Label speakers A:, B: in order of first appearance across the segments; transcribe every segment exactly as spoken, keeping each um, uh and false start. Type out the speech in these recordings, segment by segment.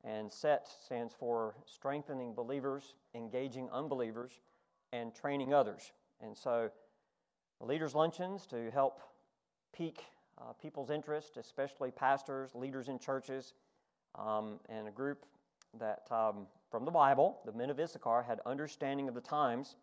A: And SET stands for Strengthening Believers, Engaging Unbelievers, and Training Others. And so leaders' luncheons to help pique uh, people's interest, especially pastors, leaders in churches, um, and a group that um, from the Bible, the men of Issachar, had understanding of the times.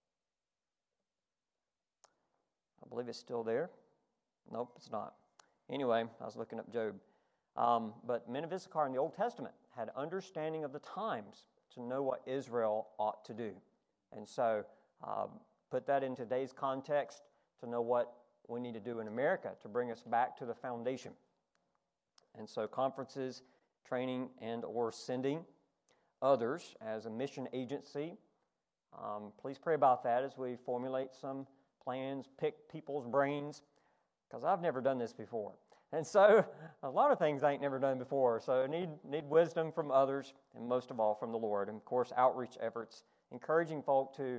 A: I believe it's still there. Nope, it's not. Anyway, I was looking up Job. Um, but men of Issachar in the Old Testament had understanding of the times to know what Israel ought to do. And so um, put that in today's context to know what we need to do in America to bring us back to the foundation. And so conferences, training, and or sending others as a mission agency. Um, please pray about that as we formulate some plans, pick people's brains, because I've never done this before. And so a lot of things I ain't never done before. So need need wisdom from others, and most of all from the Lord. And of course, outreach efforts, encouraging folk to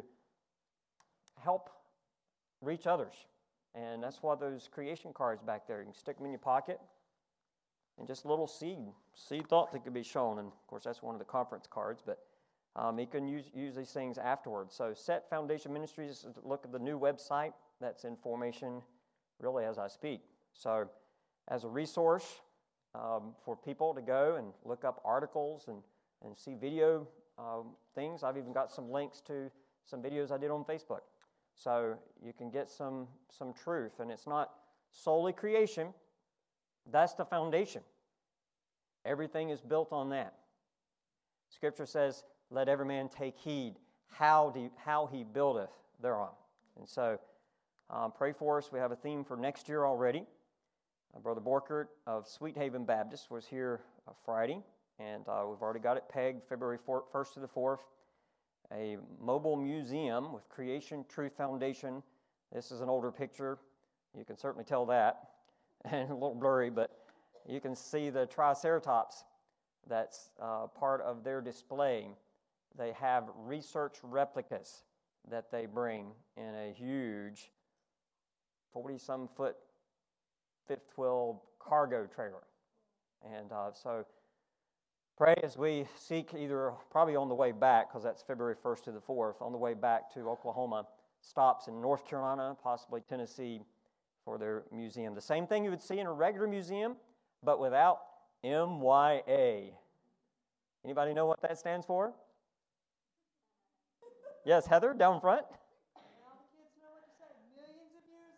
A: help reach others. And that's why those creation cards back there, you can stick them in your pocket, and just a little seed, seed thought that could be shown. And of course, that's one of the conference cards, but um, you can use, use these things afterwards. So SET Foundation Ministries, look at the new website. That's in formation really as I speak. So as a resource um, for people to go and look up articles and, and see video um, things. I've even got some links to some videos I did on Facebook. So you can get some, some truth. And it's not solely creation. That's the foundation. Everything is built on that. Scripture says, let every man take heed how, do, how he buildeth thereon. And so um, pray for us. We have a theme for next year already. Uh, Brother Borkert of Sweet Haven Baptist was here uh, Friday, and uh, we've already got it pegged February first to the fourth. A mobile museum with Creation Truth Foundation. This is an older picture. You can certainly tell that. And a little blurry, but you can see the Triceratops that's uh, part of their display. They have research replicas that they bring in a huge forty-some foot fifth wheel cargo trailer. And uh, so pray as we seek either probably on the way back, because that's February first to the fourth, on the way back to Oklahoma, stops in North Carolina, possibly Tennessee, for their museum. The same thing you would see in a regular museum, but without M Y A. Anybody know what that stands for? Yes, Heather, down front.
B: Now the kids know what to say. Millions of years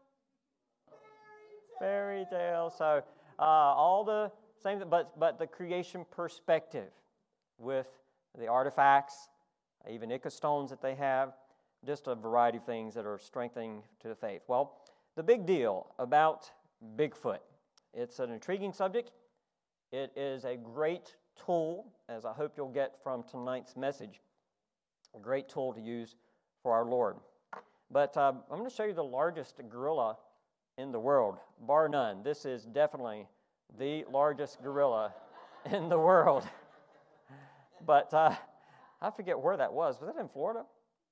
B: ago. Fairy tale.
A: Fairy tale. So uh, all the same, but but the creation perspective with the artifacts, even Ica stones that they have, just a variety of things that are strengthening to the faith. Well, the big deal about Bigfoot. It's an intriguing subject. It is a great tool, as I hope you'll get from tonight's message, a great tool to use for our Lord. But uh, I'm going to show you the largest gorilla in the world, bar none. This is definitely the largest gorilla in the world. But uh, I forget where that was. Was that in Florida?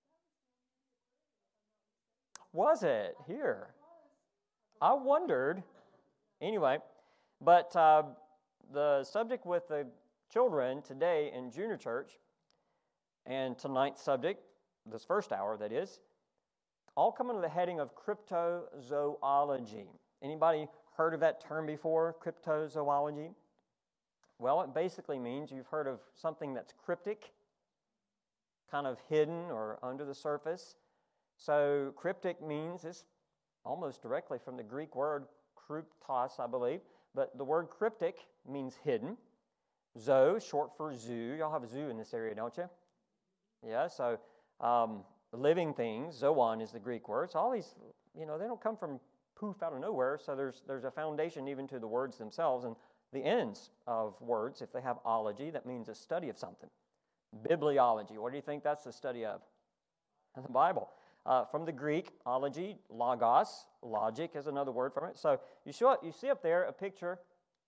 A: Was it? Here. I wondered. Anyway, but uh, the subject with the children today in junior church, and tonight's subject, this first hour that is, all come under the heading of cryptozoology. Anybody heard of that term before, cryptozoology? Well, it basically means you've heard of something that's cryptic, kind of hidden or under the surface. So cryptic means, it's almost directly from the Greek word kryptos, I believe, but the word cryptic means hidden. Zoo, short for zoo. Y'all have a zoo in this area, don't you? Yeah, so um, living things, zoon is the Greek word. So all these, you know, they don't come from poof out of nowhere, so there's there's a foundation even to the words themselves and the ends of words. If they have ology, that means a study of something. Bibliology, what do you think that's the study of? The Bible. Uh, from the Greek, ology, logos, logic is another word from it. So you, show, you see up there a picture.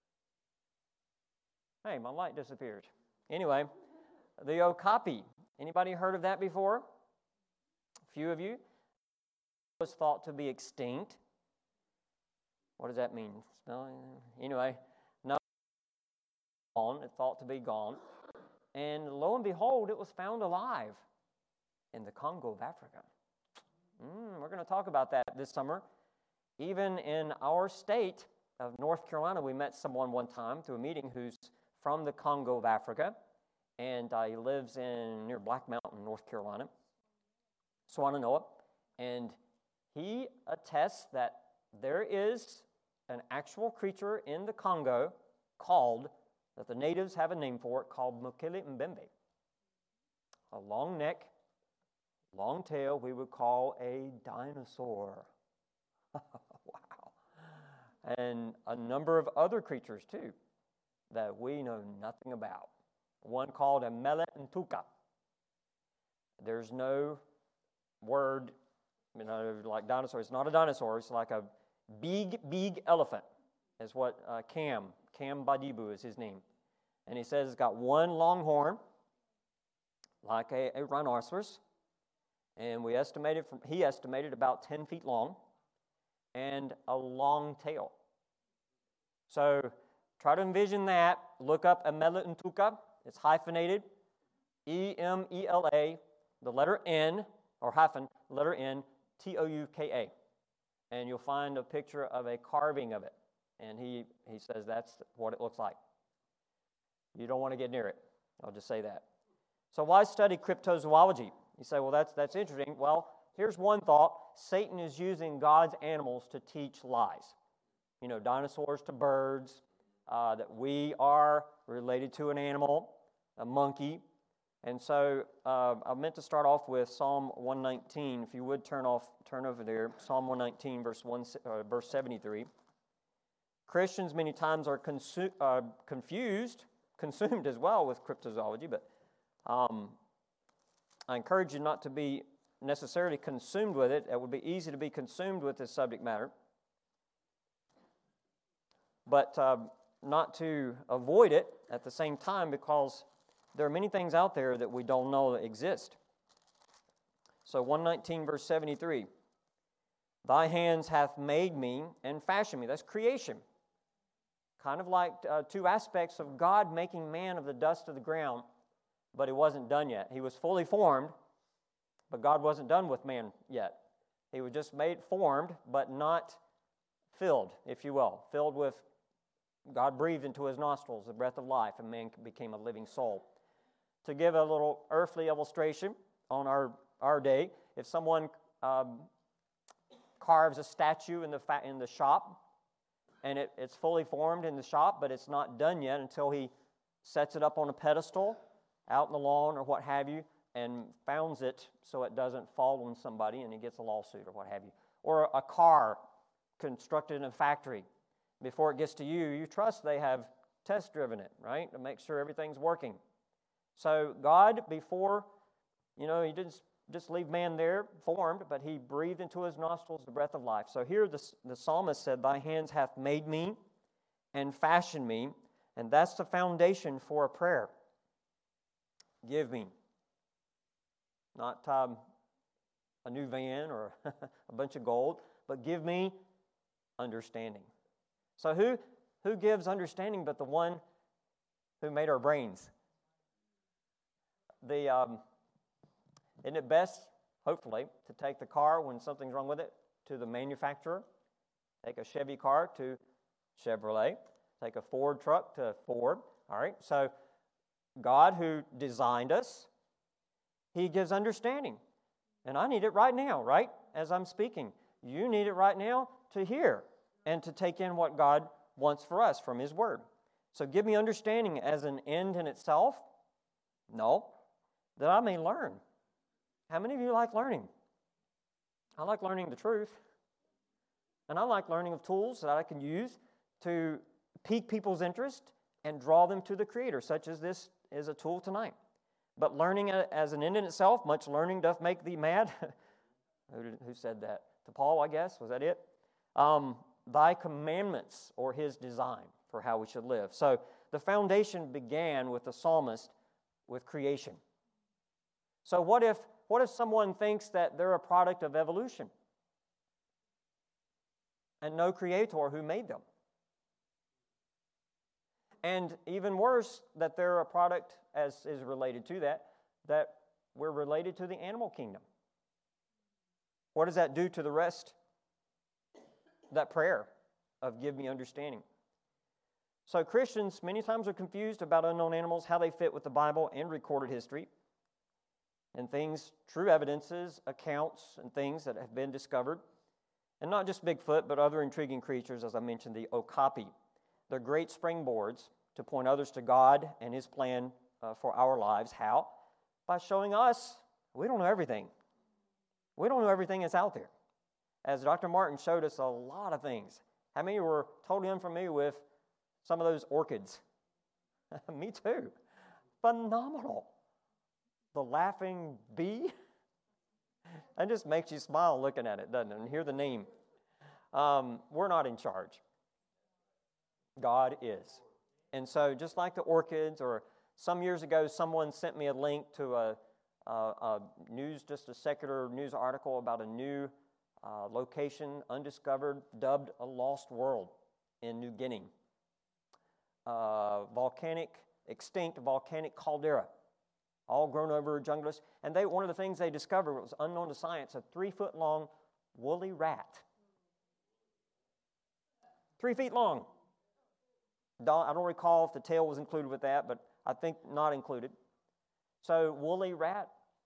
A: Hey, my light disappeared. Anyway, the okapi. Anybody heard of that before? A few of you. It was thought to be extinct. What does that mean? Anyway, gone, it thought to be gone. And lo and behold, it was found alive in the Congo of Africa. Mm, we're going to talk about that this summer. Even in our state of North Carolina, we met someone one time through a meeting who's from the Congo of Africa, and uh, he lives in near Black Mountain, North Carolina, Swannanoa, and he attests that there is an actual creature in the Congo called, that the natives have a name for it, called Mokele Mbembe. A long neck, long tail, we would call a dinosaur. Wow. And a number of other creatures, too, that we know nothing about. One called a Mele Ntuka. There's no word, you know, like dinosaur. It's not a dinosaur. It's like a big, big elephant, is what uh, Cam, Cam Badibu is his name. And he says it's got one long horn, like a, a rhinoceros, and we estimated from, he estimated about ten feet long, and a long tail. So try to envision that. Look up Emela Ntuka. It's hyphenated, E M E L A, the letter N, or hyphen, letter N, T O U K A. And you'll find a picture of a carving of it. And he, he says that's what it looks like. You don't want to get near it. I'll just say that. So why study cryptozoology? You say, well, that's, that's interesting. Well, here's one thought. Satan is using God's animals to teach lies. You know, dinosaurs to birds, uh, that we are related to an animal, a monkey. And so uh, I meant to start off with Psalm one nineteen. If you would turn off, turn over there. Psalm one nineteen, verse one, uh, verse seventy-three. Christians many times are consu- uh, confused, consumed as well with cryptozoology, but um, I encourage you not to be necessarily consumed with it. It would be easy to be consumed with this subject matter, but uh, not to avoid it at the same time, because there are many things out there that we don't know that exist. So one nineteen, verse seventy-three. Thy hands hath made me and fashioned me. That's creation. Kind of like uh, two aspects of God making man of the dust of the ground, but it wasn't done yet. He was fully formed, but God wasn't done with man yet. He was just made formed, but not filled, if you will. Filled with, God breathed into his nostrils the breath of life, and man became a living soul. To give a little earthly illustration on our, our day, if someone um, carves a statue in the fa- in the shop, and it, it's fully formed in the shop, but it's not done yet until he sets it up on a pedestal out in the lawn or what have you, and founds it so it doesn't fall on somebody and he gets a lawsuit or what have you. Or a car constructed in a factory. Before it gets to you, you trust they have test driven it, right, to make sure everything's working. So God, before, you know, he didn't just leave man there formed, but he breathed into his nostrils the breath of life. So here the, the psalmist said, thy hands hath made me and fashioned me, and that's the foundation for a prayer. Give me. Not um, a new van or a bunch of gold, but give me understanding. So who, who gives understanding but the one who made our brains? The um, isn't it best, hopefully, to take the car when something's wrong with it to the manufacturer? Take a Chevy car to Chevrolet. Take a Ford truck to Ford. All right, so God, who designed us, he gives understanding. And I need it right now, right? As I'm speaking. You need it right now to hear and to take in what God wants for us from his word. So give me understanding as an end in itself? No. That I may learn. How many of you like learning? I like learning the truth. And I like learning of tools that I can use to pique people's interest and draw them to the Creator, such as this is a tool tonight. But learning as an end in itself, much learning doth make thee mad. who, did, who said that? To Paul, I guess. Was that it? Um, thy commandments, or his design for how we should live. So the foundation began with the psalmist with creation. So what if what if someone thinks that they're a product of evolution and no creator who made them? And even worse, that they're a product, as is related to that, that we're related to the animal kingdom. What does that do to the rest? That prayer of give me understanding. So Christians many times are confused about unknown animals, how they fit with the Bible and recorded history, and things, true evidences, accounts, and things that have been discovered. And not just Bigfoot, but other intriguing creatures, as I mentioned, the okapi. They're great springboards to point others to God and His plan uh, for our lives. How? By showing us we don't know everything. We don't know everything that's out there. As Doctor Martin showed us a lot of things. How many were totally unfamiliar with some of those orchids? Me too. Phenomenal. The laughing bee. That just makes you smile looking at it, doesn't it? And hear the name. Um, we're not in charge. God is. And so just like the orchids, or some years ago, someone sent me a link to a, a, a news, just a secular news article about a new uh, location, undiscovered, dubbed a lost world in New Guinea. Uh, volcanic, extinct volcanic caldera, all grown over junglist. And they, one of the things they discovered was unknown to science, a three-foot-long woolly rat. Three feet long. I don't recall if the tail was included with that, but I think not included. So, woolly rat.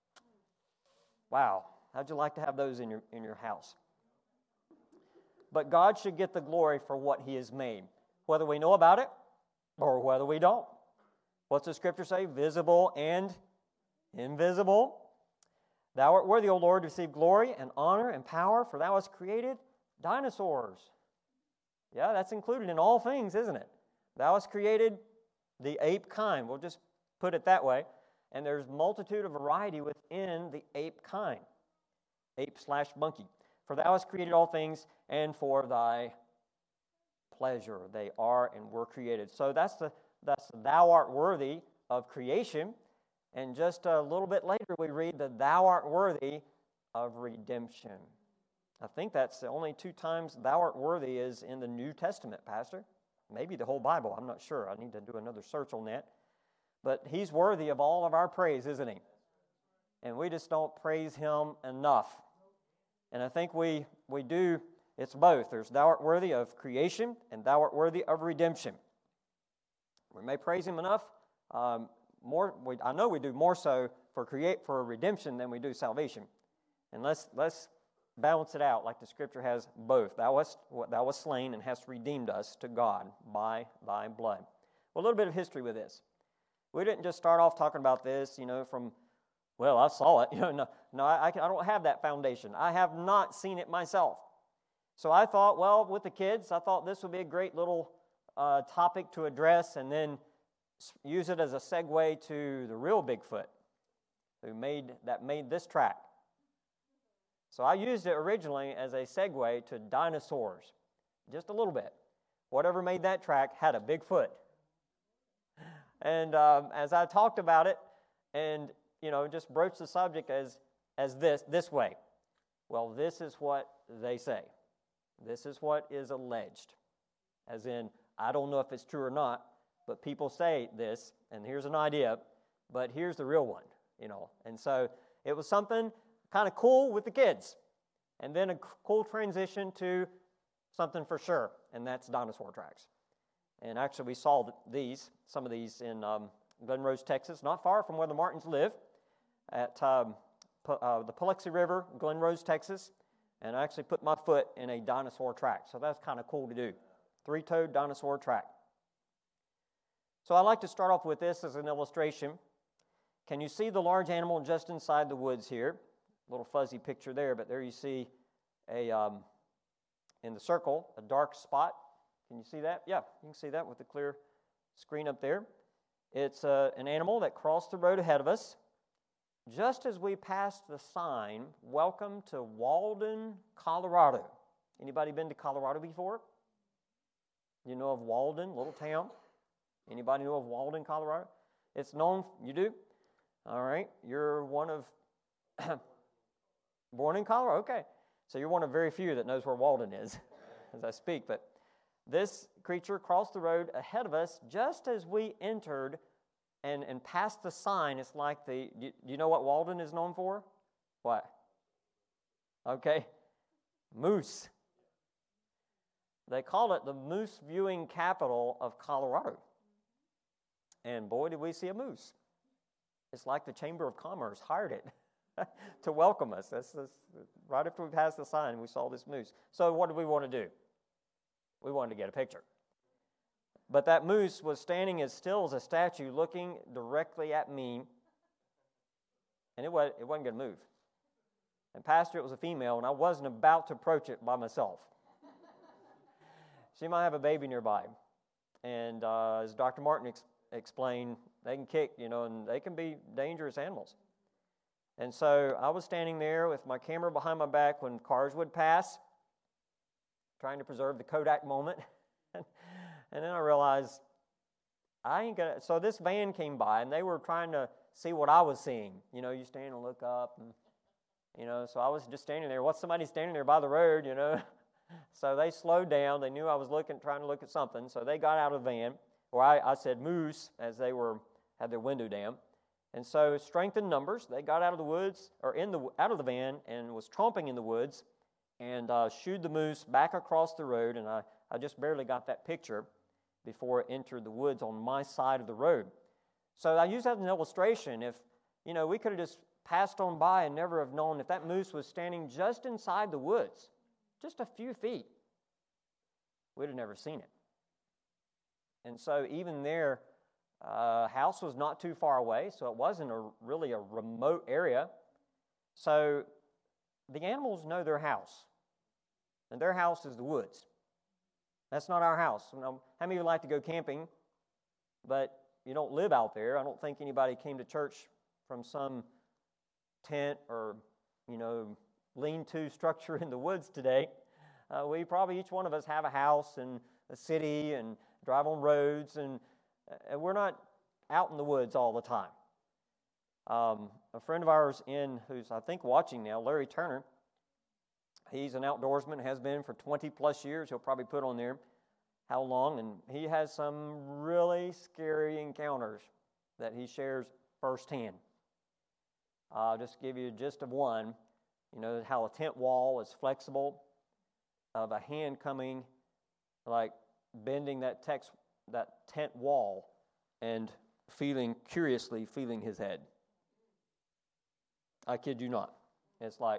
A: Wow. How'd you like to have those in your, in your house? But God should get the glory for what He has made, whether we know about it or whether we don't. What's the Scripture say? Visible and invisible. Thou art worthy, O Lord, to receive glory and honor and power, for Thou hast created dinosaurs. Yeah, that's included in all things, isn't it? Thou hast created the ape kind. We'll just put it that way. And there's multitude of variety within the ape kind. Ape slash monkey. For Thou hast created all things, and for Thy pleasure they are and were created. So that's the that's the Thou art worthy of creation. And just a little bit later we read that Thou art worthy of redemption. I think that's the only two times Thou art worthy is in the New Testament, Pastor. Maybe the whole Bible, I'm not sure. I need to do another search on that. But He's worthy of all of our praise, isn't He? And we just don't praise Him enough. And I think we, we do, it's both. There's Thou art worthy of creation, and Thou art worthy of redemption. We may praise Him enough. Um, more, we, I know we do more so for create for redemption than we do salvation. And let's let's balance it out like the Scripture has both. Thou wast, thou wast slain and hast redeemed us to God by Thy blood. Well, a little bit of history with this. We didn't just start off talking about this, you know, from, well, I saw it. You know, no, no I, I don't have that foundation. I have not seen it myself. So I thought, well, with the kids, I thought this would be a great little uh, topic to address, and then use it as a segue to the real Bigfoot, who made that made this track. So I used it originally as a segue to dinosaurs, just a little bit. Whatever made that track had a big foot. And um, as I talked about it, and you know, just broached the subject as as this this way. Well, this is what they say. This is what is alleged. As in, I don't know if it's true or not, but people say this, and here's an idea, but here's the real one, you know. And so it was something kind of cool with the kids. And then a cool transition to something for sure, and that's dinosaur tracks. And actually we saw these, some of these in um, Glen Rose, Texas, not far from where the Martins live, at um, uh, the Paluxy River, Glen Rose, Texas, and I actually put my foot in a dinosaur track. So that's kind of cool to do. Three-toed dinosaur track. So I like to start off with this as an illustration. Can you see the large animal just inside the woods here? Little fuzzy picture there, but there you see a, um, in the circle, a dark spot. Can you see that? Yeah, you can see that with the clear screen up there. It's uh, an animal that crossed the road ahead of us. Just as we passed the sign, welcome to Walden, Colorado. Anybody been to Colorado before? You know of Walden, little town? Anybody know of Walden, Colorado? It's known, you do? All right, you're one of, born in Colorado, okay. So you're one of very few that knows where Walden is as I speak. But this creature crossed the road ahead of us just as we entered and, and passed the sign. It's like the, you, you know what Walden is known for? What? Okay, moose. They call it the moose viewing capital of Colorado. And boy, did we see a moose. It's like the Chamber of Commerce hired it to welcome us. That's, that's, right after we passed the sign, we saw this moose. So what did we want to do? We wanted to get a picture. But that moose was standing as still as a statue, looking directly at me, and it, was, it wasn't going to move. And Pastor, it was a female, and I wasn't about to approach it by myself. She might have a baby nearby. And uh, as Doctor Martin ex- explained, they can kick, you know, and they can be dangerous animals. And so I was standing there with my camera behind my back when cars would pass, trying to preserve the Kodak moment. And then I realized, I ain't gonna, so this van came by, and they were trying to see what I was seeing. You know, you stand and look up, and, you know, so I was just standing there. What's somebody standing there by the road, you know? So they slowed down. They knew I was looking, trying to look at something. So they got out of the van, or I, I said moose, as they were had their window down. And so strength in numbers, they got out of the woods, or in the out of the van, and was tromping in the woods, and uh, shooed the moose back across the road. And I, I just barely got that picture before it entered the woods on my side of the road. So I use that as an illustration. If, you know, we could have just passed on by and never have known if that moose was standing just inside the woods, just a few feet, we'd have never seen it. And so even their uh, house was not too far away, so it wasn't a, really a remote area. So the animals know their house, and their house is the woods. That's not our house. You know, how many of you like to go camping, but you don't live out there? I don't think anybody came to church from some tent or, you know, lean-to structure in the woods today. Uh, we probably, each one of us, have a house in a city and drive on roads, and, and we're not out in the woods all the time. Um, a friend of ours in, who's I think watching now, Larry Turner, he's an outdoorsman, has been for twenty plus years. He'll probably put on there how long, and he has some really scary encounters that he shares firsthand. I'll just give you a gist of one. You know how a tent wall is flexible, of a hand coming, like bending that text, that tent wall, and feeling, curiously feeling his head. I kid you not. It's like,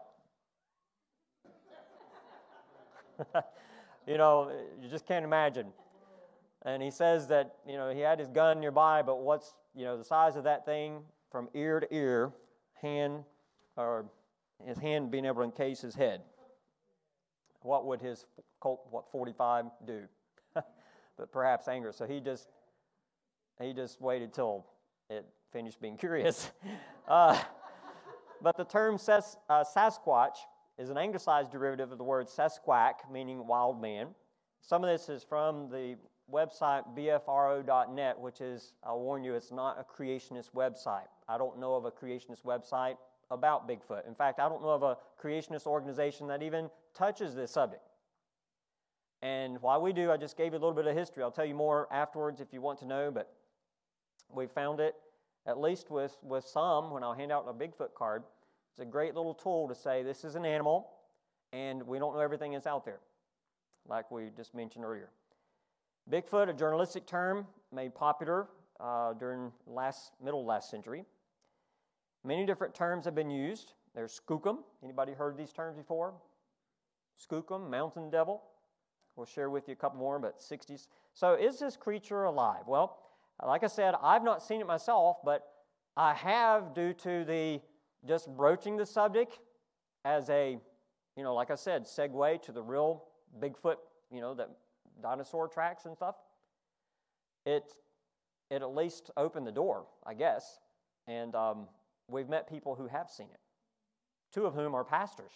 A: you know, you just can't imagine. And he says that, you know, he had his gun nearby, but what's, you know, the size of that thing from ear to ear, hand, or his hand being able to encase his head. What would his Colt, what, forty-five do? But perhaps anger. So he just, he just waited till it finished being curious. uh, but the term Sas, uh, Sasquatch is an anglicized derivative of the word Sasquatch, meaning wild man. Some of this is from the website B F R O dot net, which is, I'll warn you, it's not a creationist website. I don't know of a creationist website about Bigfoot. In fact, I don't know of a creationist organization that even touches this subject. And while we do, I just gave you a little bit of history. I'll tell you more afterwards if you want to know, but we found it, at least with, with some, when I'll hand out a Bigfoot card. It's a great little tool to say this is an animal, and we don't know everything that's out there, like we just mentioned earlier. Bigfoot, a journalistic term made popular uh, during last middle last century. Many different terms have been used. There's skookum. Anybody heard these terms before? Skookum, mountain devil. We'll share with you a couple more, but sixties. So is this creature alive? Well, like I said, I've not seen it myself, but I have, due to the just broaching the subject as a, you know, like I said, segue to the real Bigfoot, you know, the dinosaur tracks and stuff. It, it at least opened the door, I guess, and um, we've met people who have seen it, two of whom are pastors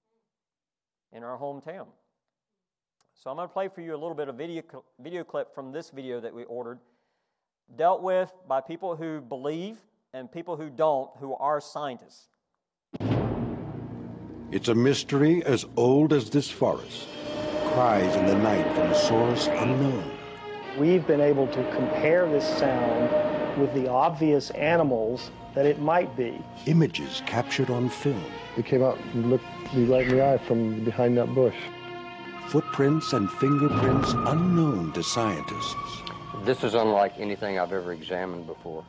A: in our hometown. So I'm going to play for you a little bit of video video clip from this video that we ordered, dealt with by people who believe and people who don't, who are scientists.
C: It's a mystery as old as this forest. cries in the night from a source unknown.
D: We've been able to compare this sound with the obvious animals that it might be.
C: Images captured on film.
E: It came out and looked me right in the eye from behind that bush.
C: Footprints and fingerprints unknown to scientists.
F: This is unlike anything I've ever examined before.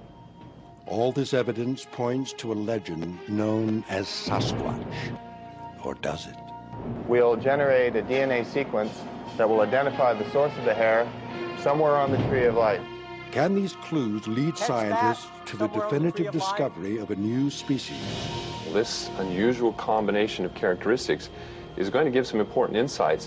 C: All this evidence points to a legend known as Sasquatch. Or does it?
G: We'll generate a D N A sequence that will identify the source of the hair somewhere on the Tree of Life.
C: Can these clues lead
A: Catch
C: scientists
A: that
C: to the
A: somewhere on the Tree
C: definitive
A: of Life?
C: discovery of a new species?
H: This unusual combination of characteristics is going to give some important insights.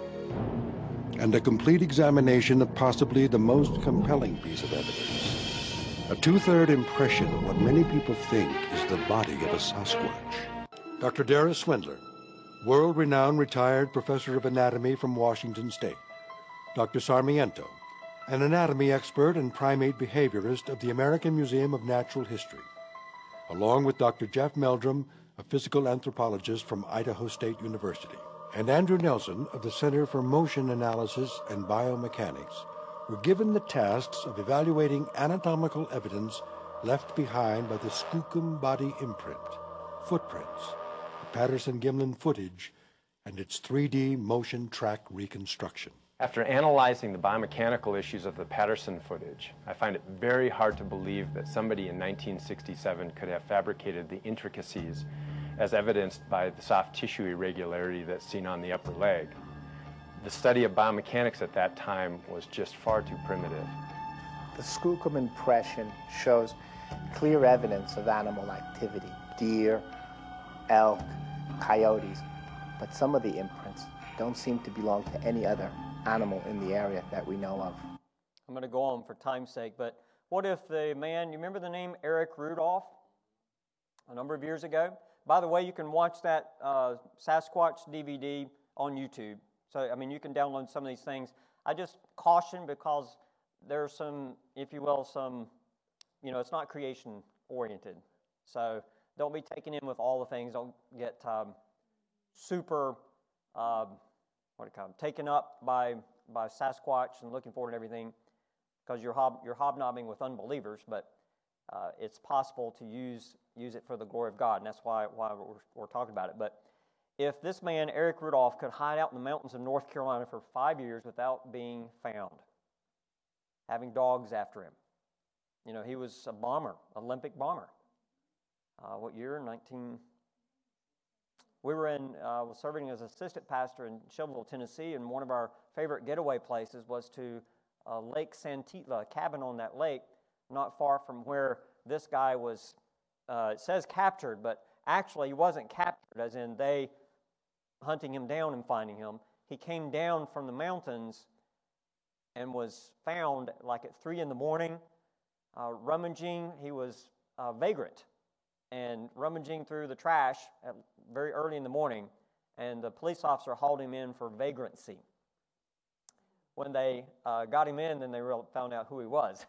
C: And a complete examination of possibly the most compelling piece of evidence. A two-third impression of what many people think is the body of a Sasquatch. Doctor Dara Swindler, world-renowned retired professor of anatomy from Washington State. Doctor Sarmiento, an anatomy expert and primate behaviorist of the American Museum of Natural History, along with Doctor Jeff Meldrum, a physical anthropologist from Idaho State University, and Andrew Nelson of the Center for Motion Analysis and Biomechanics, were given the tasks of evaluating anatomical evidence left behind by the Skookum body imprint, footprints, the Patterson-Gimlin footage, and its three D motion track reconstruction.
I: After analyzing the biomechanical issues of the Patterson footage, I find it very hard to believe that somebody in nineteen sixty-seven could have fabricated the intricacies as evidenced by the soft tissue irregularity that's seen on the upper leg. The study of biomechanics at that time was just far too primitive.
J: The Skookum impression shows clear evidence of animal activity, deer, elk, coyotes, but some of the imprints don't seem to belong to any other animal in the area that we know of.
A: I'm going to go on for time's sake, but what if the man, you remember the name Eric Rudolph a number of years ago? By the way, you can watch that uh, Sasquatch D V D on YouTube. So, I mean, you can download some of these things. I just caution because there's some, if you will, some, you know, it's not creation-oriented. So don't be taken in with all the things. Don't get um, super, um, what do you call them, taken up by, by Sasquatch and looking for it and everything, because you're, hob, you're hobnobbing with unbelievers, but uh, it's possible to use, use it for the glory of God, and that's why, why we're, we're talking about it. But if this man, Eric Rudolph, could hide out in the mountains of North Carolina for five years without being found, having dogs after him, you know, he was a bomber, Olympic bomber. Uh, what year? nineteen We were in, uh, was serving as assistant pastor in Shelbyville, Tennessee, and one of our favorite getaway places was to uh, Lake Santitla, a cabin on that lake, not far from where this guy was, uh, it says captured, but actually he wasn't captured, as in they hunting him down and finding him. He came down from the mountains and was found like at three in the morning, uh, rummaging. He was a vagrant and rummaging through the trash at very early in the morning, and the police officer hauled him in for vagrancy. When they uh, got him in, then they real, found out who he was.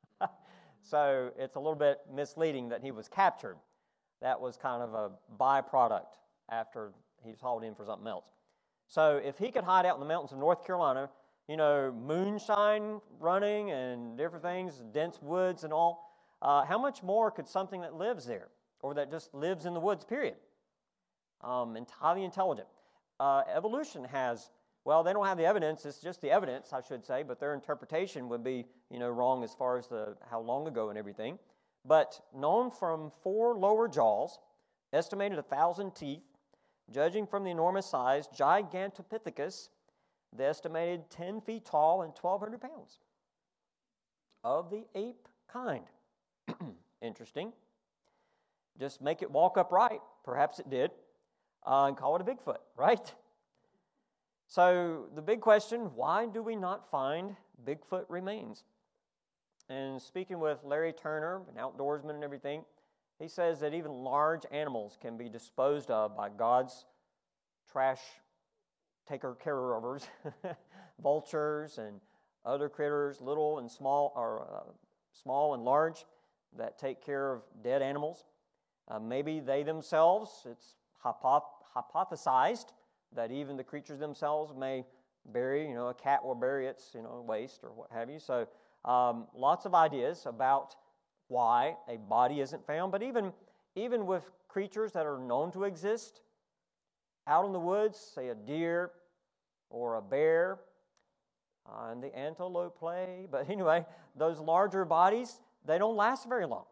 A: So it's a little bit misleading that he was captured. That was kind of a byproduct after he was hauled in for something else. So if he could hide out in the mountains of North Carolina, you know, moonshine running and different things, dense woods and all, uh, how much more could something that lives there, or that just lives in the woods, period, um, and highly intelligent? Uh, evolution has, well, they don't have the evidence. It's just the evidence, I should say, but their interpretation would be, you know, wrong as far as the how long ago and everything. But known from four lower jaws, estimated a thousand teeth, judging from the enormous size, Gigantopithecus, the estimated ten feet tall and twelve hundred pounds, of the ape kind. Interesting. Just make it walk upright. Perhaps it did. Uh, and call it a Bigfoot, right? So the big question, why do we not find Bigfoot remains? And speaking with Larry Turner, an outdoorsman and everything, he says that even large animals can be disposed of by God's trash taker care-overs, vultures and other critters, little and small, or uh, small and large, that take care of dead animals. Uh, maybe they themselves, it's hypoth- hypothesized that even the creatures themselves may bury, you know, a cat will bury its, you know, waste or what have you. So um, lots of ideas about why a body isn't found. But even, even with creatures that are known to exist out in the woods, say a deer or a bear, uh, and the antelope play. But anyway, those larger bodies, they don't last very long.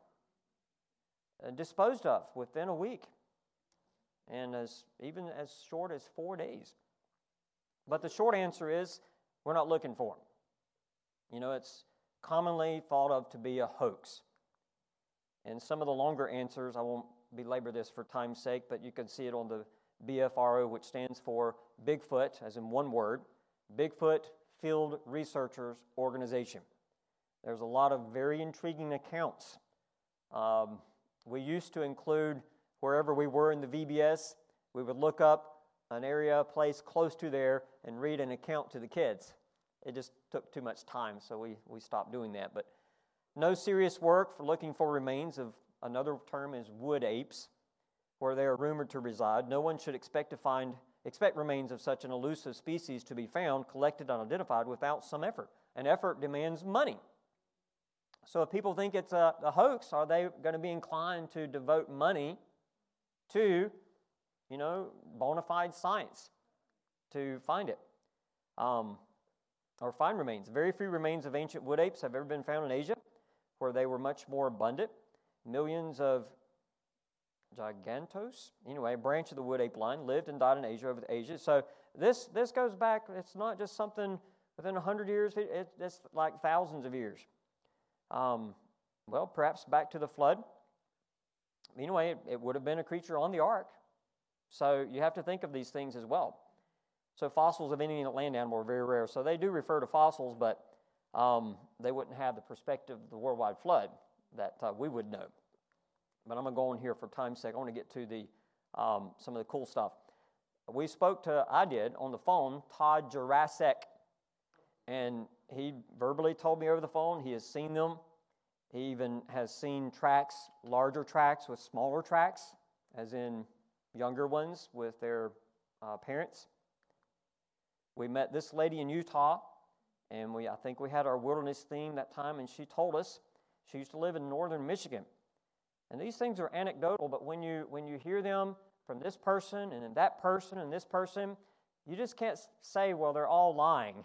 A: Uh, disposed of within a week, and as even as short as four days. But the short answer is we're not looking for them. You know, it's commonly thought of to be a hoax. And some of the longer answers, I won't belabor this for time's sake, but you can see it on the B F R O, which stands for Bigfoot, as in one word, Bigfoot Field Researchers Organization. There's a lot of very intriguing accounts. Um, we used to include, wherever we were in the V B S, we would look up an area, a place close to there, and read an account to the kids. It just took too much time, so we, we stopped doing that. But no serious work for looking for remains of, another term is wood apes, where they are rumored to reside. No one should expect to find, expect remains of such an elusive species to be found, collected, and identified without some effort. And effort demands money. So if people think it's a, a hoax, are they going to be inclined to devote money to, you know, bona fide science to find it? Um, or find remains. Very few remains of ancient wood apes have ever been found in Asia, where they were much more abundant. Millions of Gigantos, anyway, a branch of the wood ape line, lived and died in Asia over the ages. So this this goes back, it's not just something within one hundred years, it, it, it's like thousands of years. Um, well, perhaps back to the flood. Anyway, it, it would have been a creature on the ark. So you have to think of these things as well. So fossils of any land animal are very rare. So they do refer to fossils, but um, they wouldn't have the perspective of the worldwide flood that uh, we would know. But I'm going to go on here for time's sake. I want to get to the um, some of the cool stuff. We spoke to, I did, on the phone, Todd Jurasek, and he verbally told me over the phone he has seen them. He even has seen tracks, larger tracks with smaller tracks, as in younger ones with their uh, parents. We met this lady in Utah, and we I think we had our wilderness theme that time, and she told us she used to live in northern Michigan. And these things are anecdotal, but when you when you hear them from this person and that person and this person, you just can't say, well, they're all lying.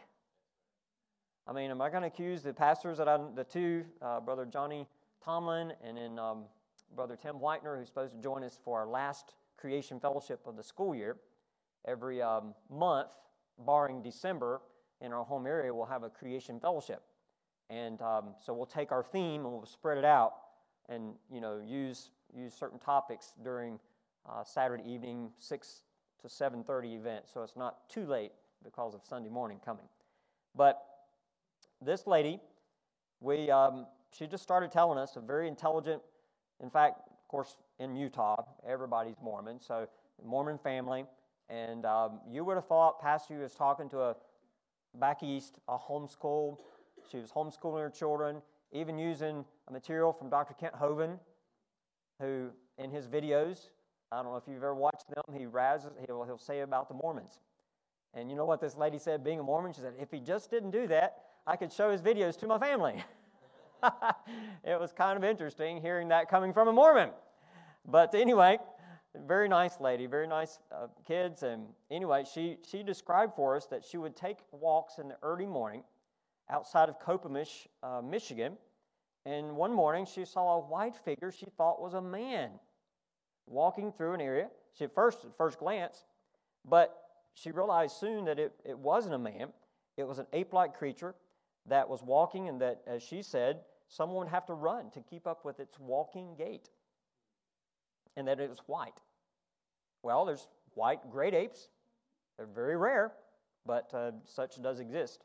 A: I mean, am I going to accuse the pastors that I, the two, uh, Brother Johnny Tomlin and then um, Brother Tim Whitener, who's supposed to join us for our last creation fellowship of the school year, every um, month, barring December, in our home area, we'll have a creation fellowship. And um, so we'll take our theme and we'll spread it out and, you know, use use certain topics during uh, Saturday evening, six to seven thirty event, so it's not too late because of Sunday morning coming. But this lady, we um, she just started telling us, a very intelligent, in fact, of course, in Utah, everybody's Mormon, so Mormon family, and um, you would have thought Pastor was talking to a, back east, a homeschool. She was homeschooling her children, even using a material from Doctor Kent Hovind, who in his videos, I don't know if you've ever watched them, he razzes, he'll, he'll say about the Mormons. And you know what this lady said, being a Mormon? She said, if he just didn't do that, I could show his videos to my family. It was kind of interesting hearing that coming from a Mormon. But anyway, very nice lady, very nice uh, kids. And anyway, she, she described for us that she would take walks in the early morning outside of Copomish, uh, Michigan. And one morning she saw a white figure she thought was a man walking through an area. She at first, at first glance, but she realized soon that it, it wasn't a man. It was an ape-like creature that was walking, and that, as she said, someone would have to run to keep up with its walking gait, and that it was white. Well, there's white great apes. They're very rare, but uh, such does exist.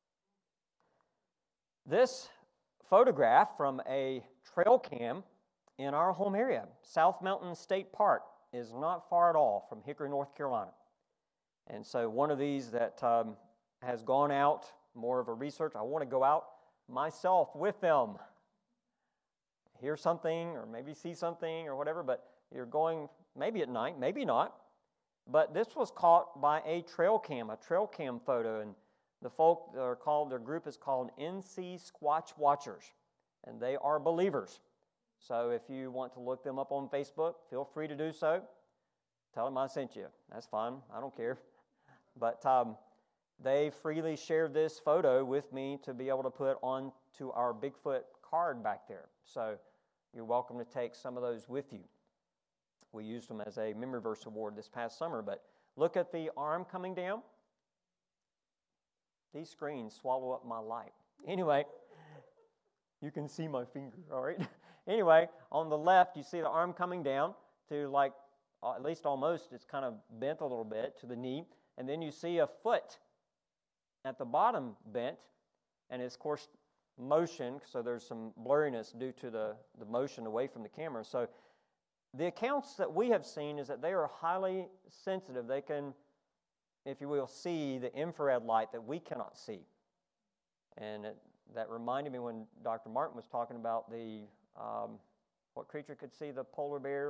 A: This photograph from a trail cam in our home area, South Mountain State Park, is not far at all from Hickory, North Carolina. And so one of these that um, has gone out, more of a research, I want to go out myself with them, hear something or maybe see something or whatever, but you're going maybe at night, maybe not, But this was caught by a trail cam, a trail cam photo, and the folk are called, their group is called N C Squatch Watchers, and they are believers. So if you want to look them up on Facebook, feel free to do so. Tell them I sent you. That's fine. I don't care. But um, they freely shared this photo with me to be able to put on to our Bigfoot card back there. So you're welcome to take some of those with you. We used them as a Memory Verse award this past summer. But look at the arm coming down. These screens swallow up my light. Anyway, you can see my finger, all right? Anyway, on the left, you see the arm coming down to like, uh, at least almost, it's kind of bent a little bit to the knee. And then you see a foot at the bottom bent, and it's, of course, motion, so there's some blurriness due to the, the motion away from the camera. So the accounts that we have seen is that they are highly sensitive. They can, if you will, see the infrared light that we cannot see. And it, that reminded me when Doctor Martin was talking about the, um, what creature could see the polar bear?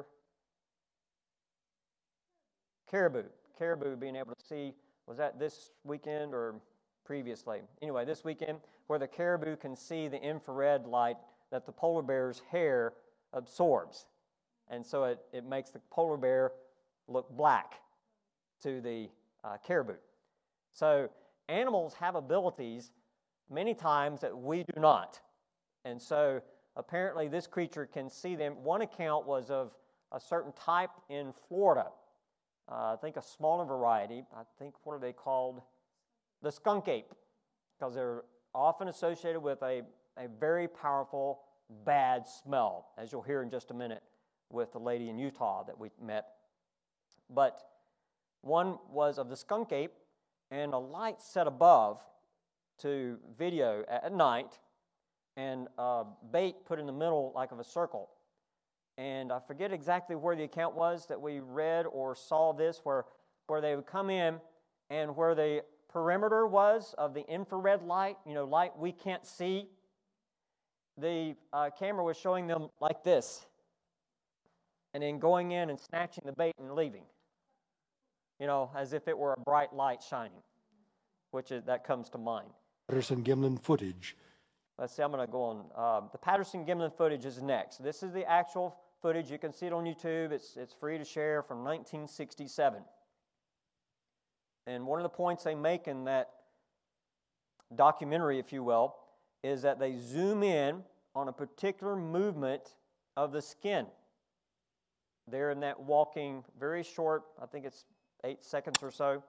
A: Caribou. Caribou being able to see, was that this weekend or previously? Anyway, this weekend, where the caribou can see the infrared light that the polar bear's hair absorbs. And so it, it makes the polar bear look black to the uh, caribou. So animals have abilities many times that we do not. And so apparently this creature can see them. One account was of a certain type in Florida. Uh, I think a smaller variety. I think, what are they called? The skunk ape, because they're often associated with a, a very powerful, bad smell, as you'll hear in just a minute with the lady in Utah that we met. But one was of the skunk ape, and a light set above to video at night, and a bait put in the middle like of a circle. And I forget exactly where the account was that we read or saw this, where, where they would come in and where the perimeter was of the infrared light, you know, light we can't see, the uh, camera was showing them like this, and then going in and snatching the bait and leaving, you know, as if it were a bright light shining, which is, that comes to mind.
C: Patterson-Gimlin footage.
A: Let's see, I'm going to go on. Uh, the Patterson-Gimlin footage is next. This is the actual footage. You can see it on YouTube. It's, it's free to share, from nineteen sixty-seven. And one of the points they make in that documentary, if you will, is that they zoom in on a particular movement of the skin. They're in that walking, very short, I think it's eight seconds or so.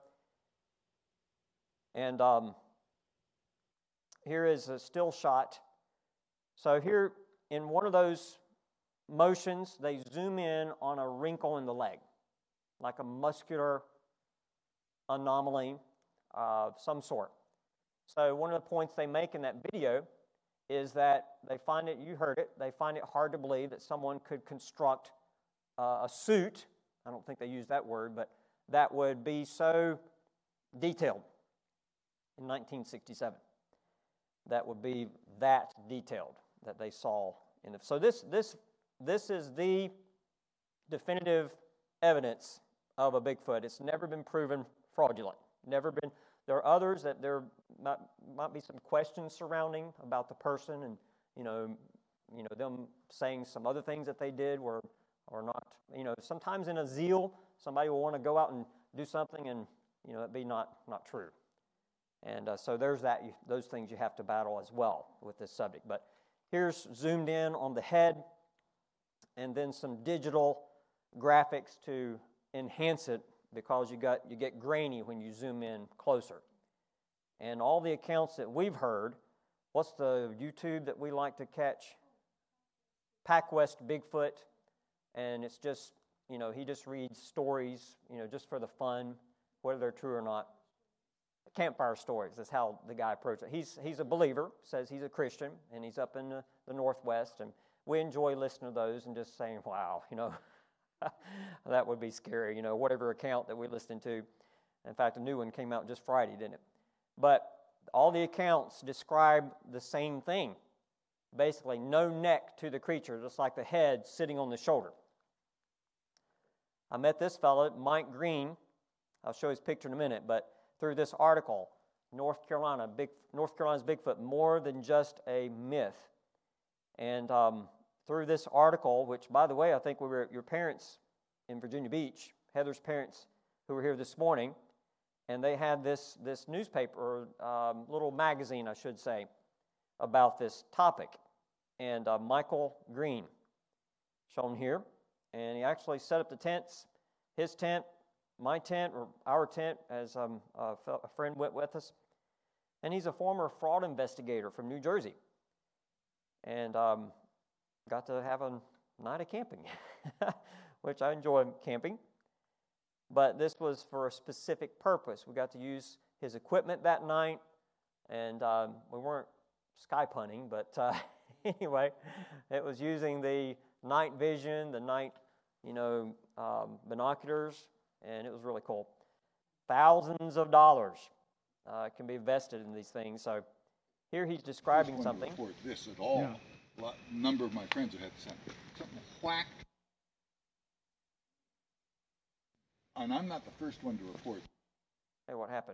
A: And um, here is a still shot. So here, in one of those motions, they zoom in on a wrinkle in the leg, like a muscular anomaly of some sort. So one of the points they make in that video is that they find it, you heard it, they find it hard to believe that someone could construct uh, a suit, I don't think they use that word, but that would be so detailed in nineteen sixty-seven. That would be that detailed that they saw in the. So this this this is the definitive evidence of a Bigfoot. It's never been proven fraudulent. Never been. There are others that there might, might be some questions surrounding about the person, and you know, you know them saying some other things that they did were or not. You know, sometimes in a zeal, somebody will want to go out and do something, and you know, it be not not true. And uh, so there's that. You, those things you have to battle as well with this subject. But here's zoomed in on the head, and then some digital graphics to enhance it, because you got you get grainy when you zoom in closer. And all the accounts that we've heard, what's the YouTube that we like to catch? PacWest Bigfoot, and it's just, you know, he just reads stories, you know, just for the fun, whether they're true or not. Campfire stories is how the guy approaches it. He's he's a believer, says he's a Christian, and he's up in the, the Northwest, and we enjoy listening to those and just saying, wow, you know, that would be scary, you know, whatever account that we listened to. In fact, a new one came out just Friday, didn't it? But all the accounts describe the same thing. Basically, no neck to the creature, just like the head sitting on the shoulder. I met this fellow, Mike Green, I'll show his picture in a minute, but through this article, North Carolina, big, North Carolina's Bigfoot, more than just a myth. And um, through this article, which, by the way, I think we were at your parents in Virginia Beach, Heather's parents, who were here this morning, and they had this, this newspaper, um, little magazine, I should say, about this topic. And uh, Michael Green, shown here, and he actually set up the tents, his tent, my tent, or our tent, as um, a, a friend went with us. And he's a former fraud investigator from New Jersey. And um, got to have a night of camping, which I enjoy camping. But this was for a specific purpose. We got to use his equipment that night, and um, we weren't sky punting, but uh, anyway, it was using the night vision, the night, you know, um, binoculars, and it was really cool. Thousands of dollars uh, can be invested in these things. So here he's describing something.
K: Report this at all. Yeah. A lot, number of my friends have had something, something whacked. And I'm not the first one to report.
A: Hey, what happened?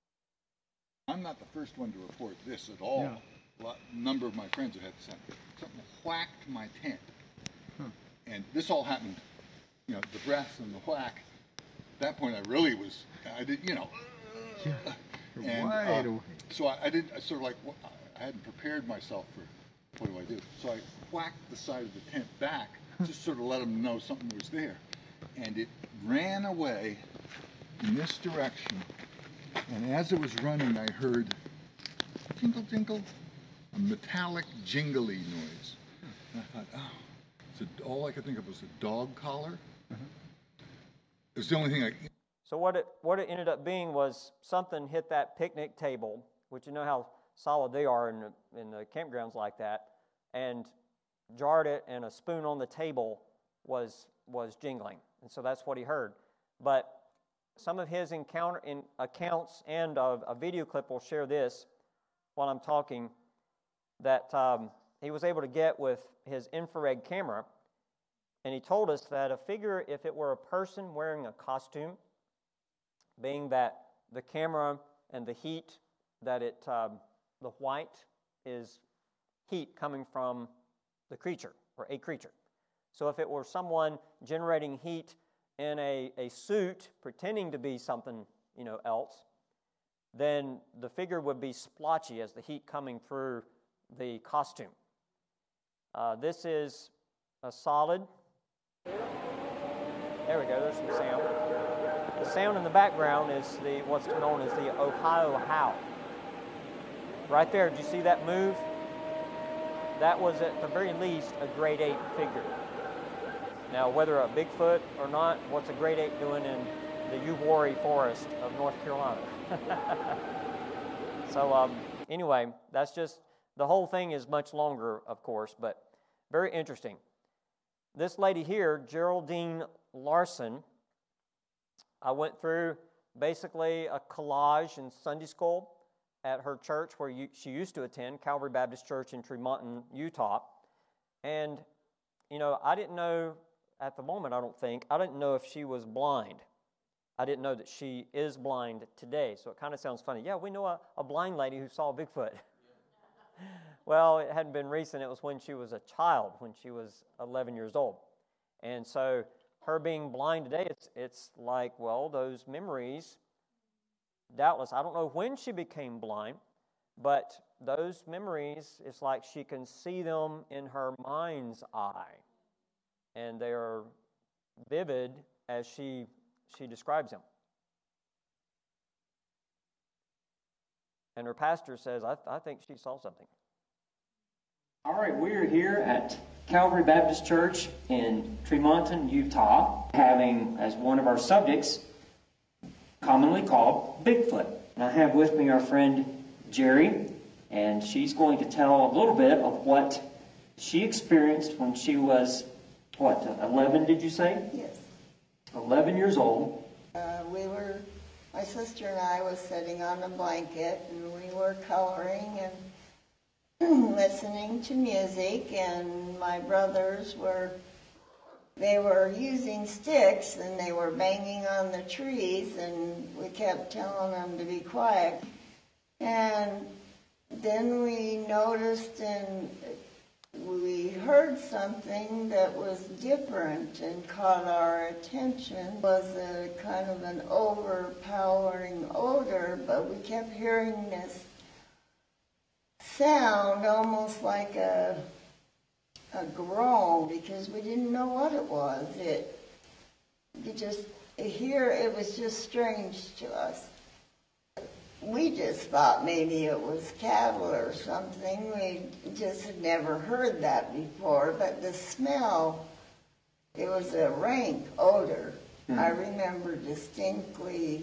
K: I'm not the first one to report this at all. Yeah. A lot, number of my friends have had something, something whacked my tent. Huh. And this all happened, you know, the breath and the whack. At that point, I really was, I did, you know.
E: Yeah.
K: And
E: wide
K: uh,
E: away.
K: so I, I didn't, I sort of like, I hadn't prepared myself for, what do I do? So I whacked the side of the tent back, just sort of let them know something was there. And it ran away in this direction. And as it was running, I heard tinkle, tinkle, a metallic jingly noise. And I thought, oh, it's a, all I could think of was a dog collar. Uh-huh. It was the only thing I...
A: So what it what it ended up being was something hit that picnic table, which you know how solid they are in the, in the campgrounds like that, and jarred it, and a spoon on the table was was jingling, and so that's what he heard. But some of his encounter in accounts and a, a video clip will share this while I'm talking, that um, he was able to get with his infrared camera, and he told us that a figure, if it were a person wearing a costume, being that the camera and the heat that it, um, the white is heat coming from the creature or a creature. So if it were someone generating heat in a, a suit pretending to be something, you know, else, then the figure would be splotchy as the heat coming through the costume. Uh, this is a solid. There we go, there's some sound. The sound in the background is the what's known as the Ohio Howl. Right there, did you see that move? That was at the very least a grade eight figure. Now, whether a Bigfoot or not, what's a grade eight doing in the Uwharrie Forest of North Carolina? So um, anyway, that's just, the whole thing is much longer, of course, but very interesting. This lady here, Geraldine Larson, I went through basically a collage in Sunday school at her church where you, she used to attend, Calvary Baptist Church in Tremonton, Utah. And, you know, I didn't know, at the moment I don't think, I didn't know if she was blind. I didn't know that she is blind today, so it kind of sounds funny. Yeah, we know a, a blind lady who saw Bigfoot. Well, it hadn't been recent. It was when she was a child, when she was eleven years old. And so her being blind today, it's, it's like, well, those memories, doubtless, I don't know when she became blind, but those memories, it's like she can see them in her mind's eye. And they are vivid as she she describes them. And her pastor says, I, I think she saw something. All right, we're here at Calvary Baptist Church in Tremonton, Utah, having as one of our subjects, commonly called Bigfoot. And I have with me our friend Jerry, and she's going to tell a little bit of what she experienced when she was, what, eleven, did you say?
B: Yes.
A: eleven years old.
B: Uh, we were, my sister and I was sitting on the blanket, and we were coloring and listening to music, and my brothers were they were using sticks and they were banging on the trees, and we kept telling them to be quiet. And then we noticed and we heard something that was different and caught our attention. It was a kind of an overpowering odor, but we kept hearing this sound almost like a a groan, because we didn't know what it was. It, you just here, it was just strange to us. We just thought maybe it was cattle or something. We just had never heard that before. But the smell, it was a rank odor. Mm-hmm. I remember distinctly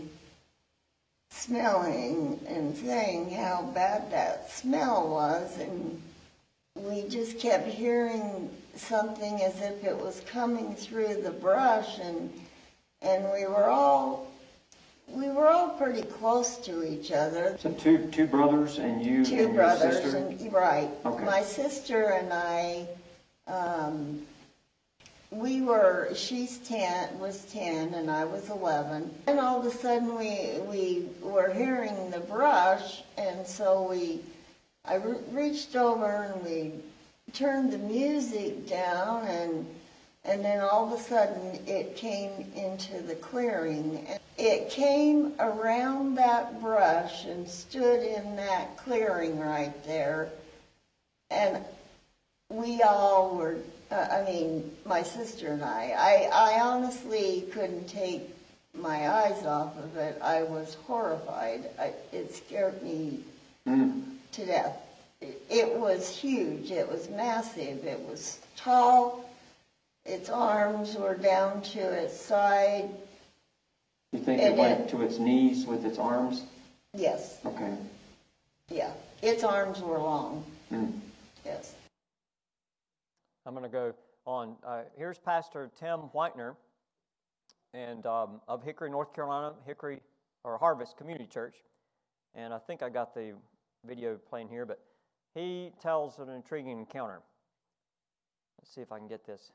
B: smelling and saying how bad that smell was, and we just kept hearing something as if it was coming through the brush, and and we were all we were all pretty close to each other.
A: So two two brothers and you
B: two
A: and
B: brothers
A: your sister?
B: and right.
A: Okay.
B: My sister and I, um, we were. She's ten, was ten, and I was eleven. And all of a sudden, we we were hearing the brush, and so we. I re- reached over and we turned the music down, and and then all of a sudden it came into the clearing. It came around that brush and stood in that clearing right there, and we all were, uh, I mean, my sister and I, I, I honestly couldn't take my eyes off of it. I was horrified. I, it scared me mm. to death. It was huge. It was massive. It was tall. Its arms were down to its side.
A: You think it went to its knees with its arms?
B: Yes.
A: Okay.
B: Yeah. Its arms were long.
A: Mm.
B: Yes.
A: I'm going to go on. Uh, here's Pastor Tim Whitener, and um, of Hickory, North Carolina, Hickory or Harvest Community Church. And I think I got the video playing here, but he tells an intriguing encounter. Let's see if I can get this.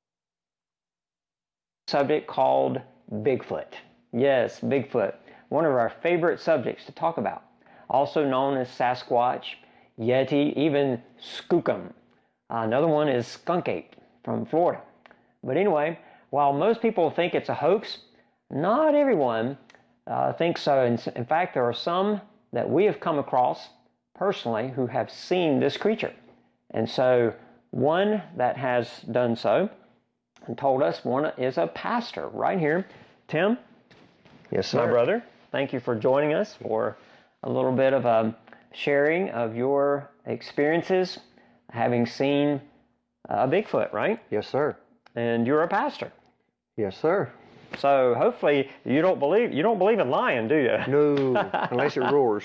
L: Subject called Bigfoot. Yes, Bigfoot. One of our favorite subjects to talk about. Also known as Sasquatch, Yeti, even Skookum. Uh, another one is skunk ape from Florida. But anyway, while most people think it's a hoax, not everyone uh, thinks so. In, in fact, there are some that we have come across personally who have seen this creature. And so one that has done so and told us, one is a pastor right here. Tim?
E: Yes, sir.
L: My brother, thank you for joining us for a little bit of a sharing of your experiences having seen a Bigfoot, right?
E: Yes, sir.
L: And you're a pastor.
E: Yes, sir.
L: So hopefully you don't believe you don't believe in lying, do you?
E: No, unless it roars.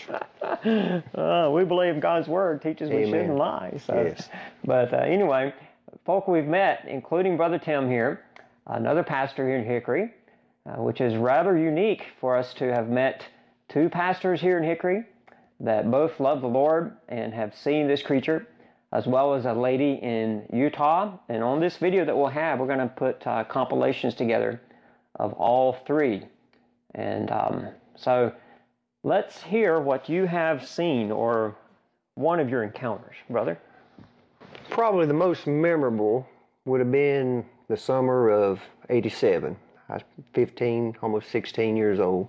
L: uh, we believe God's word teaches we
E: Amen.
L: shouldn't lie. So.
E: Yes.
L: But uh, anyway, folk we've met, including Brother Tim here, another pastor here in Hickory, uh, which is rather unique for us to have met two pastors here in Hickory that both love the Lord and have seen this creature, as well as a lady in Utah. And on this video that we'll have, we're going to put uh, compilations together of all three. And um, so let's hear what you have seen or one of your encounters, brother.
E: Probably the most memorable would have been the summer of eighty-seven. I was fifteen, almost sixteen years old.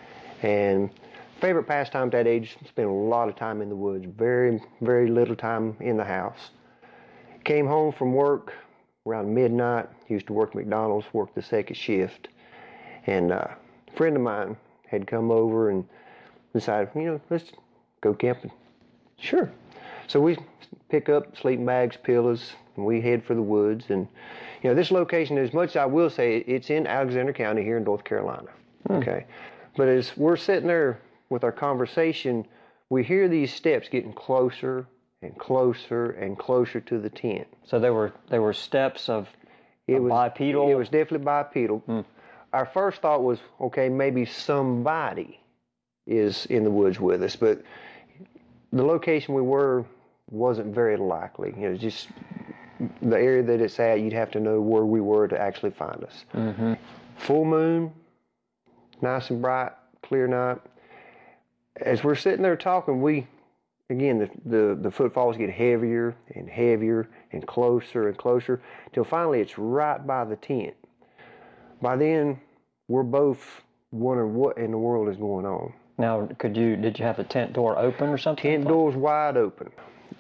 E: And favorite pastime at that age, spent a lot of time in the woods, very, very little time in the house. Came home from work around midnight, used to work at McDonald's, worked the second shift. And uh, a friend of mine had come over and decided, you know, let's go camping. Sure. So we pick up sleeping bags, pillows, and we head for the woods. And, you know, this location, as much as I will say, it's in Alexander County here in North Carolina. Hmm. Okay. But as we're sitting there with our conversation, we hear these steps getting closer and closer and closer to the tent.
L: So there were there were steps of
E: it was,
L: bipedal?
E: It was definitely bipedal.
L: Hmm.
E: Our first thought was, okay, maybe somebody is in the woods with us, but the location we were wasn't very likely. It was just the area that it's at, you'd have to know where we were to actually find us.
L: Mm-hmm.
E: Full moon, nice and bright, clear night. As we're sitting there talking, we, again, the, the, the footfalls get heavier and heavier and closer and closer till finally it's right by the tent. By then, we're both wondering what in the world is going on.
L: Now, could you, did you have the tent door open or something?
E: Tent door's wide open.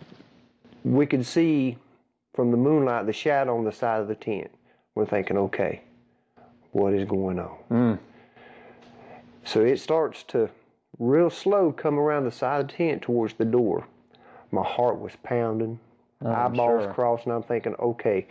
E: We could see from the moonlight the shadow on the side of the tent. We're thinking, okay, what is going on?
L: Mm.
E: So it starts to real slow come around the side of the tent towards the door. My heart was pounding,
L: Oh,
E: eyeballs
L: sure.
E: crossing. I'm thinking, okay,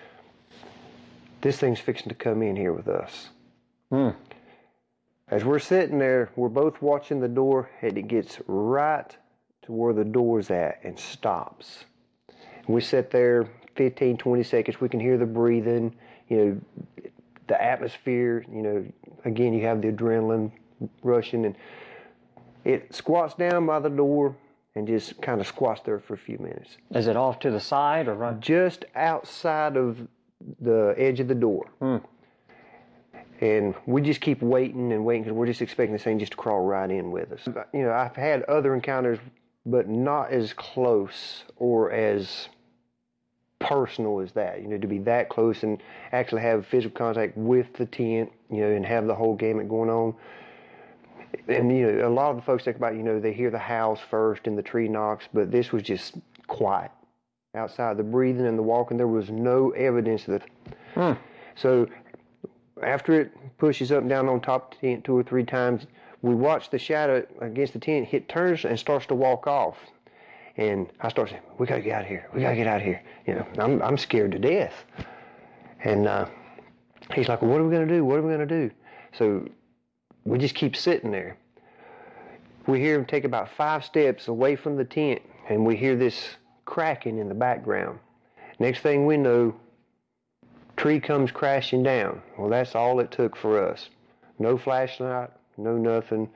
E: this thing's fixing to come in here with us.
L: Mm.
E: As we're sitting there, we're both watching the door, and it gets right to where the door's at and stops. We sit there fifteen, twenty seconds. We can hear the breathing, you know, the atmosphere, you know, again, you have the adrenaline rushing, and it squats down by the door and just kind of squats there for a few minutes.
L: Is it off to the side or right?
E: Just outside of the edge of the door.
L: Mm.
E: And we just keep waiting and waiting because we're just expecting this thing just to crawl right in with us. You know, I've had other encounters, but not as close or as personal as that. You know, to be that close and actually have physical contact with the tent, you know, and have the whole gamut going on. And, you know, a lot of the folks think about, you know, they hear the house first and the tree knocks, but this was just quiet. Outside the breathing and the walking, there was no evidence that.
L: Mm.
E: So after it pushes up and down on top of the tent two or three times, we watch the shadow against the tent, it turns and starts to walk off. And I start saying, we gotta get out of here, we gotta get out of here. You know, I'm, I'm scared to death. And uh, he's like, well, what are we gonna do, what are we gonna do? So we just keep sitting there. We hear him take about five steps away from the tent, and we hear this cracking in the background. Next thing we know, tree comes crashing down. Well, that's all it took for us. No flashlight, no nothing.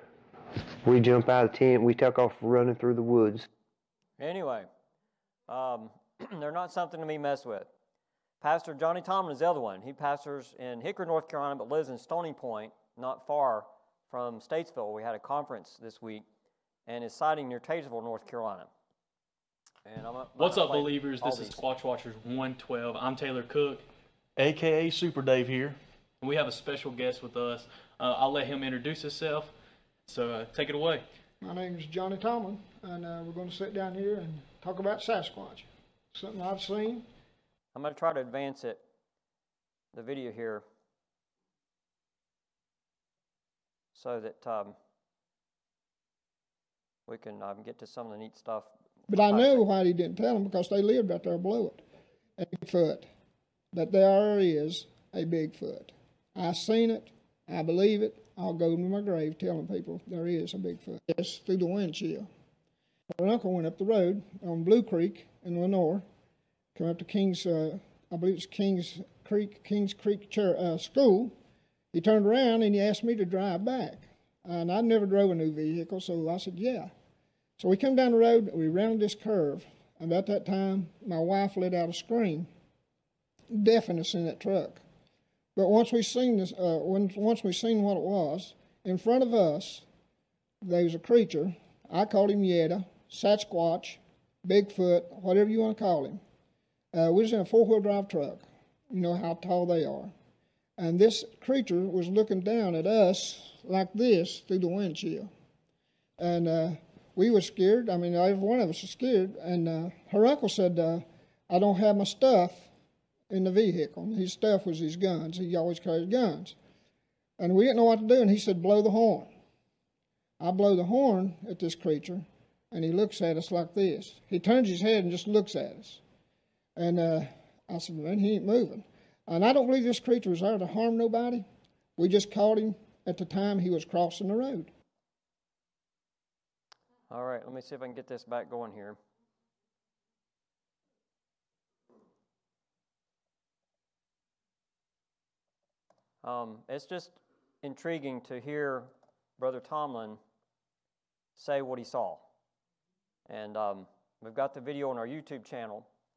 E: We jump out of the tent, we take off running through the woods.
A: Anyway, um, they're not something to be messed with. Pastor Johnny Tomlin is the other one. He pastors in Hickory, North Carolina, but lives in Stony Point, not far from Statesville. We had a conference this week, and is sighting near Tazeville, North Carolina. And I'm, I'm
M: What's up,
A: play
M: believers?
A: all
M: This is
A: these.
M: Squatch Watchers one twelve. I'm Taylor Cook,
N: A K A Super Dave here.
M: and we have a special guest with us. Uh, I'll let him introduce himself. So uh, take it away.
O: My name is Johnny Tomlin, and uh, we're going to sit down here and talk about Sasquatch. Something I've seen.
A: I'm going to try to advance it, the video here, so that um, we can um, get to some of the neat stuff.
O: But I know why he didn't tell them, because they lived right there below it. A Bigfoot. That there is a Bigfoot. I seen it. I believe it. I'll go to my grave telling people there is a Bigfoot. Yes, through the wind chill. My uncle went up the road on Blue Creek in Lenore, come up to King's, uh, I believe it's King's Creek, King's Creek Church, uh, School. He turned around and he asked me to drive back. And I'd never drove a new vehicle, so I said, yeah. So we come down the road, we rounded this curve, and about that time, my wife let out a scream, deafness in that truck. But once we seen this, uh, when, once we seen what it was, in front of us, there was a creature. I called him Yeti, Sasquatch, Bigfoot, whatever you want to call him. Uh, we was in a four-wheel drive truck. You know how tall they are. And this creature was looking down at us like this through the wind chill. And uh, we were scared. I mean, every one of us was scared. And uh, her uncle said, uh, I don't have my stuff in the vehicle. His stuff was his guns. He always carried guns. And we didn't know what to do, and he said, blow the horn. I blow the horn at this creature, and he looks at us like this. He turns his head and just looks at us. And uh, I said, man, he ain't moving. And I don't believe this creature was there to harm nobody. We just caught him at the time he was crossing the road.
A: All right, let me see if I can get this back going here. Um, it's just intriguing to hear Brother Tomlin say what he saw. And um, we've got the video on our YouTube channel.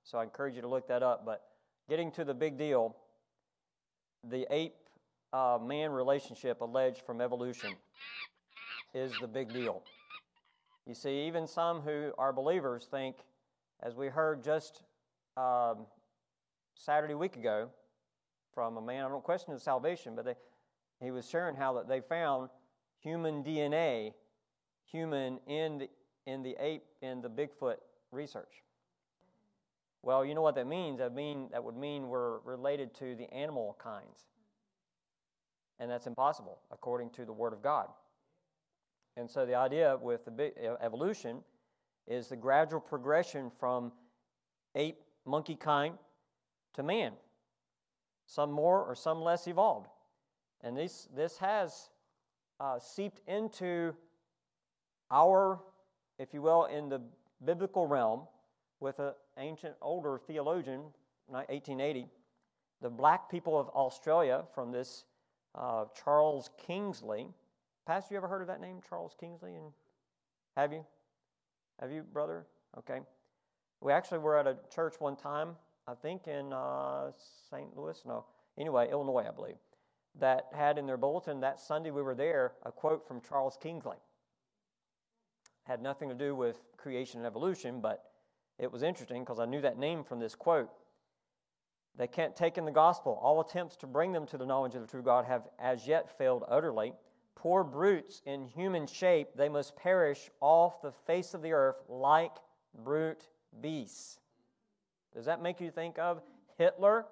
A: So I encourage you to look that up. But getting to the big deal, the ape-man uh, relationship alleged from evolution is the big deal. You see, even some who are believers think, as we heard just um, Saturday week ago from a man, I don't question his salvation, but they, he was sharing how that they found human D N A, human in the, in the ape, in the Bigfoot research. Well, you know what that means? That mean that would mean we're related to the animal kinds. And that's impossible, according to the Word of God. And so the idea with the big evolution is the gradual progression from ape, monkey kind to man. Some more or some less evolved. And this, this has uh, seeped into our, if you will, in the biblical realm, with an ancient, older theologian, eighteen eighty, the black people of Australia from this uh, Charles Kingsley. Pastor, you ever heard of that name, Charles Kingsley? And have you? Have you, brother? Okay. We actually were at a church one time, I think in uh, Saint Louis, no, anyway, Illinois, I believe, that had in their bulletin that Sunday we were there a quote from Charles Kingsley. Had nothing to do with creation and evolution, but it was interesting because I knew that name from this quote. They can't take in the gospel. All attempts to bring them to the knowledge of the true God have as yet failed utterly. Poor brutes in human shape, they must perish off the face of the earth like brute beasts. Does that make you think of Hitler?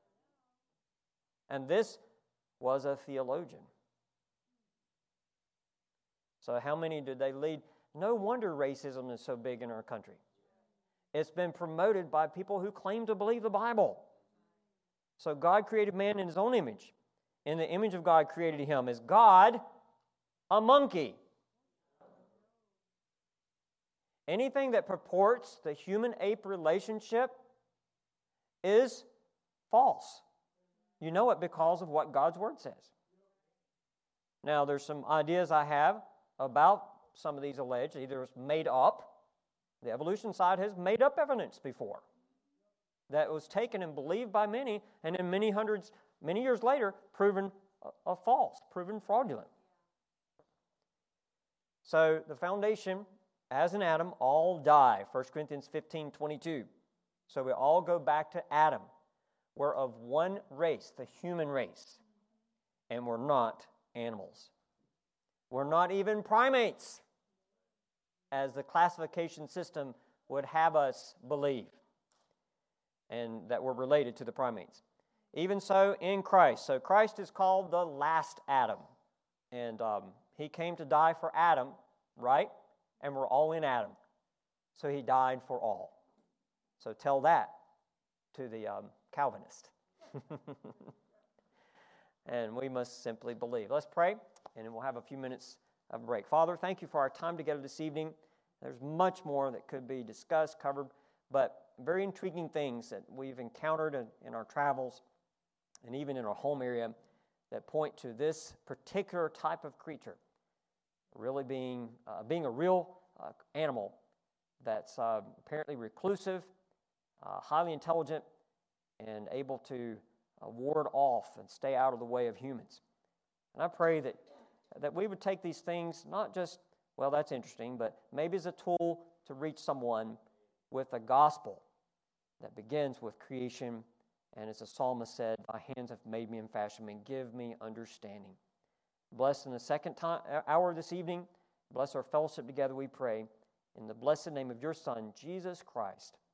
A: And this was a theologian. So how many did they lead? No wonder racism is so big in our country. It's been promoted by people who claim to believe the Bible. So God created man in his own image. In the image of God created him. Is God a monkey? Anything that purports the human-ape relationship is false. You know it because of what God's Word says. Now, there's some ideas I have about some of these alleged. Either it's made up. The evolution side has made up evidence before that was taken and believed by many, and in many hundreds, many years later, proven a, a false, proven fraudulent. So the foundation, as in Adam, all die. First Corinthians fifteen twenty-two. So we all go back to Adam. We're of one race, the human race, and we're not animals. We're not even primates, as the classification system would have us believe, and that we're related to the primates. Even so, in Christ. So Christ is called the last Adam, and um, he came to die for Adam, right? And we're all in Adam. So he died for all. So tell that to the um, Calvinist. And we must simply believe. Let's pray, and then we'll have a few minutes of a break. Father, thank you for our time together this evening. There's much more that could be discussed, covered, but very intriguing things that we've encountered in, in our travels and even in our home area that point to this particular type of creature really being, uh, being a real uh, animal that's uh, apparently reclusive, uh, highly intelligent, and able to uh, ward off and stay out of the way of humans. And I pray that, that we would take these things not just, well, that's interesting, but maybe as a tool to reach someone with a gospel that begins with creation, and as the psalmist said, "Thy hands have made me and fashioned me, give me understanding." Bless in the second time, hour this evening. Bless our fellowship together, we pray. In the blessed name of your Son, Jesus Christ.